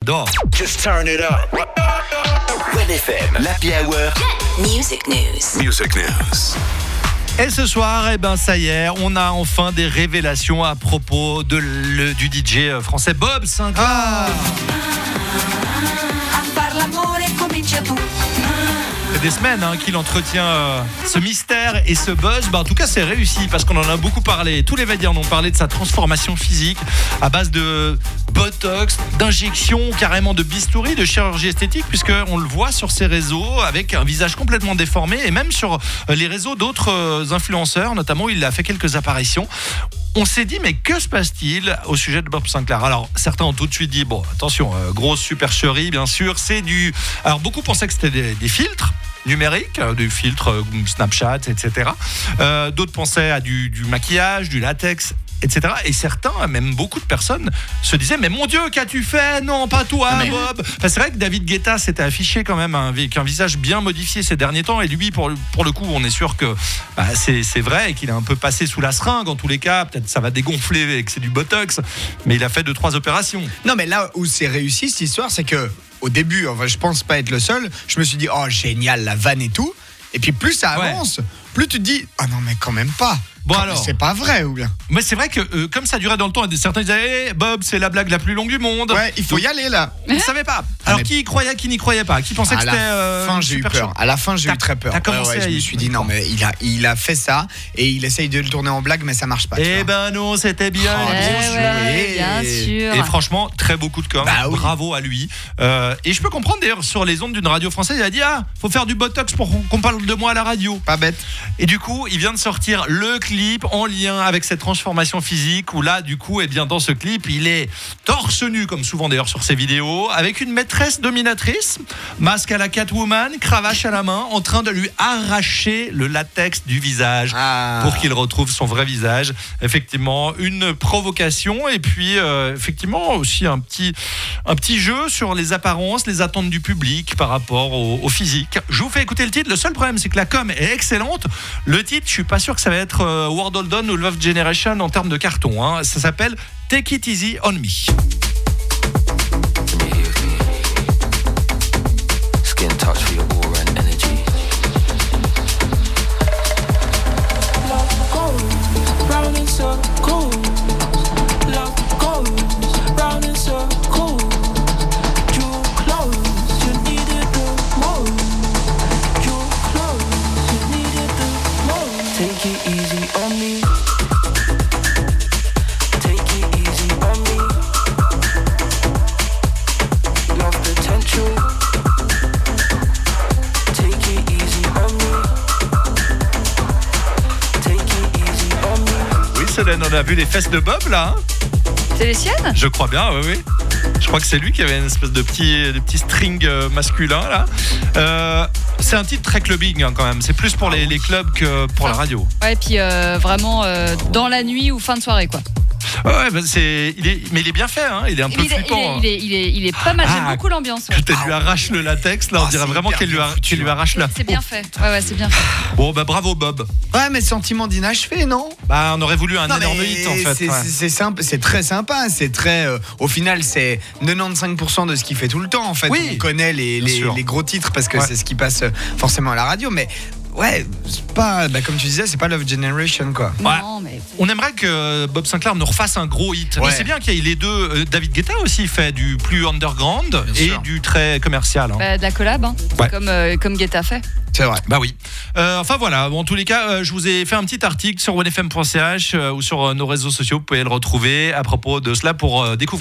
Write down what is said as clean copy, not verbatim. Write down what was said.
j'adore. Just turn it up. WNFM, l'Happy Hour. Music News. Et ce soir, ça y est, on a enfin des révélations à propos du DJ français Bob Sinclar. C'est des semaines qu'il entretient ce mystère et ce buzz. En tout cas, c'est réussi parce qu'on en a beaucoup parlé. Tous les médias en ont parlé de sa transformation physique à base de botox, d'injections, carrément de bistouri, de chirurgie esthétique, puisqu'on le voit sur ses réseaux avec un visage complètement déformé et même sur les réseaux d'autres influenceurs, notamment il a fait quelques apparitions. On s'est dit, mais que se passe-t-il au sujet de Bob Sinclar ? Alors, certains ont tout de suite dit, bon, attention, grosse supercherie, bien sûr, c'est du... Alors, beaucoup pensaient que c'était des filtres numériques, des filtres Snapchat, etc. D'autres pensaient à du maquillage, du latex, etc. Et certains, même beaucoup de personnes, se disaient, mais mon Dieu, qu'as-tu fait ? Non, pas toi, Bob. C'est vrai que David Guetta s'était affiché quand même avec un visage bien modifié ces derniers temps. Et lui, pour le coup, on est sûr que c'est vrai et qu'il est un peu passé sous la seringue. En tous les cas, peut-être ça va dégonfler et que c'est du botox. Mais il a fait 2-3 opérations. Non, mais là où c'est réussi, cette histoire, c'est que au début, je pense pas être le seul, je me suis dit, oh génial, la vanne et tout. Et puis plus ça avance, plus tu te dis, ah non mais quand même pas. Bon alors, c'est pas vrai ou bien ? Mais c'est vrai que comme ça durait dans le temps, certains disaient Bob, c'est la blague la plus longue du monde. Ouais, il faut y aller là. On ne savait pas. Alors qui y croyait, qui n'y croyait pas, qui pensait que c'était à la fin j'ai eu peur. À la fin j'ai eu très peur. Je me suis dit non mais il a fait ça et il essaye de le tourner en blague mais ça marche pas. Eh ben non, c'était bien. Bien sûr. Et franchement, très beau coup de com'. Bravo à lui. Et je peux comprendre d'ailleurs sur les ondes d'une radio française, il a dit faut faire du botox pour qu'on parle de moi à la radio. Pas bête. Et du coup, il vient de sortir le clip en lien avec cette transformation physique où là, du coup, dans ce clip, il est torse nu, comme souvent d'ailleurs sur ses vidéos, avec une maîtresse dominatrice, masque à la Catwoman, cravache à la main, en train de lui arracher le latex du visage pour qu'il retrouve son vrai visage. Effectivement, une provocation et puis effectivement aussi un petit jeu sur les apparences, les attentes du public par rapport au physique. Je vous fais écouter le titre. Le seul problème, c'est que la com est excellente. Le titre, je suis pas sûr que ça va être World All Done ou Love Generation en termes de carton. Ça s'appelle Take It Easy on Me. Skin touch for your aura and energy. Love goes round in circles. Love goes round in circles. You're close, you needed the most. You're close, you needed the most. Take it easy on me. Take it easy on me. Love potential. Take it easy on me. Take it easy on me. Oui, Solène, on a vu les fesses de Bob là. C'est les siennes ? Je crois bien, oui. Je crois que c'est lui qui avait une espèce de petit string masculin là. C'est un titre très clubbing quand même. C'est plus pour les clubs que pour la radio. Ouais, et puis vraiment dans la nuit ou fin de soirée quoi. Ouais, mais il est bien fait, il est un peu flippant. Il est pas mal, j'aime beaucoup l'ambiance. Quand elle lui arrache le latex, là on dirait vraiment qu'elle lui arrache la peau. C'est bien fait, ouais, c'est bien fait. Bon, bravo Bob. Ouais, mais sentiment d'inachevé, non ? On aurait voulu un énorme hit en fait. C'est simple, c'est très sympa, c'est très... au final, c'est 95% de ce qu'il fait tout le temps en fait. Oui, on connaît les gros titres parce que c'est ce qui passe forcément à la radio, mais... Ouais, c'est pas, comme tu disais, c'est pas Love Generation quoi. Non, mais... On aimerait que Bob Sinclar nous refasse un gros hit. Ouais. Mais c'est bien qu'il y ait les deux. David Guetta aussi fait du plus underground et du très commercial. De la collab, comme Guetta fait. C'est vrai. Oui. Enfin voilà, en tous les cas, je vous ai fait un petit article sur onefm.ch ou sur nos réseaux sociaux. Vous pouvez le retrouver à propos de cela pour découvrir.